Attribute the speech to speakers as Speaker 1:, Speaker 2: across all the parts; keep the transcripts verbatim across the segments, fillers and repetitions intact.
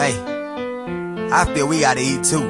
Speaker 1: Hey, I feel we gotta eat too.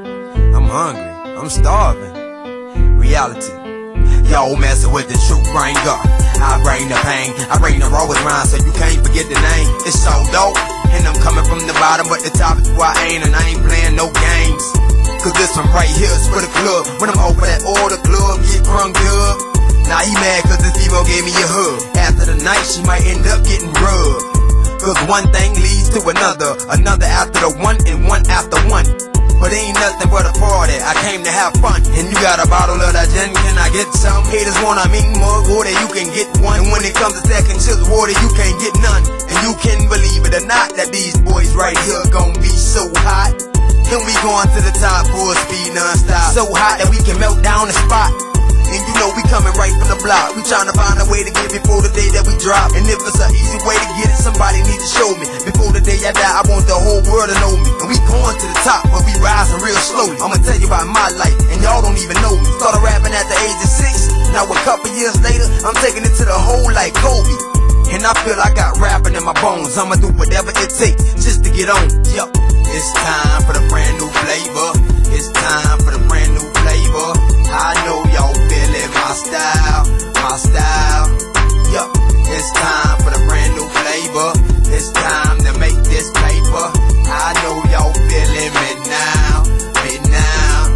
Speaker 1: I'm hungry, I'm starving. Reality. Yo, messing with the truth, bring up. I bring the pain, I bring the rawest rhyme, so you can't forget the name. It's so dope, and I'm coming from the bottom, but the top is where I ain't, and I ain't playing no games. Cause this one right here is for the club. When I'm over that order club, get crunk up. Now he mad cause this emo gave me a hug. After the night, she might end up getting rubbed. Cause one thing leads to another, another after the one, and one after one. But ain't nothing but a party, I came to have fun. And you got a bottle of that gin, can I get some? Haters wanna meet mug water, you can get one. And when it comes to second chips water, you can't get none. And you can believe it or not, that these boys right here gon' be so hot. And we going to the top full speed non-stop. So hot that we can melt down the spot. And you know we coming right from the block. We tryna find a way to get before the day that we drop. And if it's an easy way to get it, somebody need to show me. Before the day I die, I want the whole world to know me. And we going to the top, but we rising real slowly. I'ma tell you about my life, and y'all don't even know me. Started rapping at the age of six. Now a couple years later, I'm taking it to the hole like Kobe. And I feel I got rapping in my bones. I'ma do whatever it takes just to get on. Yup. It's time for the brand new flavor. It's time for the brand new flavor. I know y'all feeling my style, my style. Yup. It's time for the brand new flavor. It's time to make this paper. I know y'all feeling me now, me now.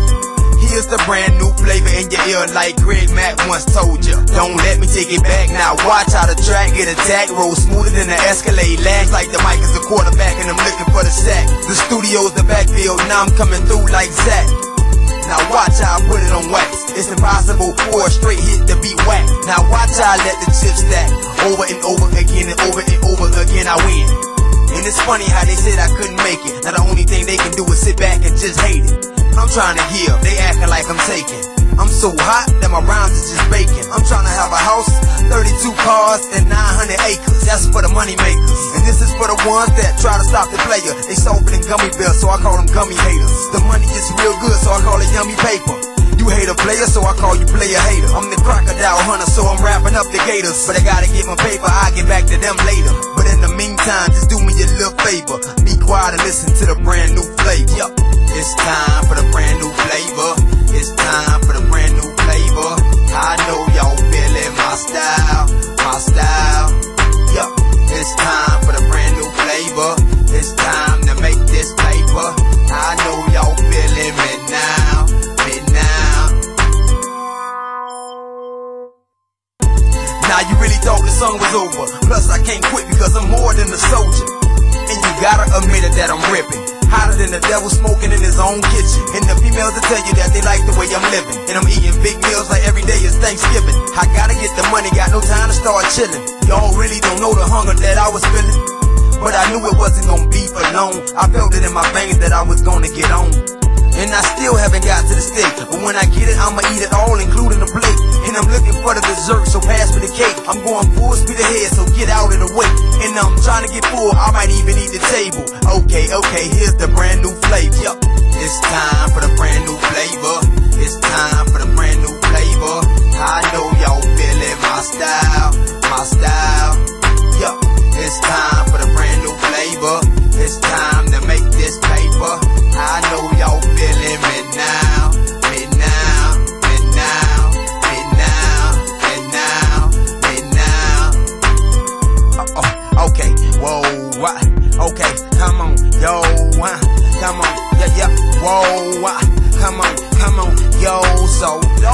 Speaker 1: Here's the brand new flavor in your ear like Greg Mack once told ya. Don't let me take it back now. Watch how the track get attacked. Roll smoother than the Escalade. Lags like the mic is the quarterback and I'm looking for the sack. The studio's the backfield, now I'm coming through like Zach. Now watch how I put it on wax. It's impossible for a straight hit to be whack. Now watch how I let the chips stack. Over and over again and over and over again I win. And it's funny how they said I couldn't make it. Now the only thing they can do is sit back and just hate it. I'm trying to heal, they acting like I'm taking. I'm so hot that my rhymes is just baking. I'm trying to have a house, thirty-two cars, and nine hundred acres. That's for the money makers. And this is for the ones that try to stop the player. They soft in gummy bears, so I call them gummy haters. The money is real good, so I call it yummy paper. You hate a player, so I call you player hater. I'm the crocodile hunter, so I'm wrapping up the gators. But I gotta get my paper, I'll get back to them later. But in the meantime, just do me a little favor. Be quiet and listen to the brand new flavor. Yup. It's time for the brand new flavor. It's time for the brand new flavor. I know y'all feeling my style, my style. Yup. It's time for the brand new flavor. It's time to make this paper. I know y'all feeling me now, me now. Now you really thought the song was over. Plus I can't quit because I'm more than a soldier. And you gotta admit it that I'm ripping. Hotter than the devil smoking in his own kitchen. And the females will tell you that they like the way I'm living. And I'm eating big meals like every day is Thanksgiving. I gotta get the money, got no time to start chilling. Y'all really don't know the hunger that I was feeling. But I knew it wasn't gonna be for long. I felt it in my veins that I was gonna get on. And I still haven't got to the steak. But when I get it, I'ma eat it all, including the plate. And I'm looking for the dessert, so pass me the cake. I'm going full speed ahead, so get out of the way. And I'm trying to get full, I might even eat the table. Okay, okay, here's the brand new flavor. Yup. It's time for the brand new flavor. It's time for the brand new flavor. I know y'all feeling my style, my style. Yup. It's time for the brand new flavor. It's time to make this paper. I know y'all feeling me now, me now, me now, me now, me now, me now. Uh, oh, okay, whoa, what? Okay, come on, yo, uh, come on, yeah, yeah, whoa, uh, come on, come on, yo, so, yo,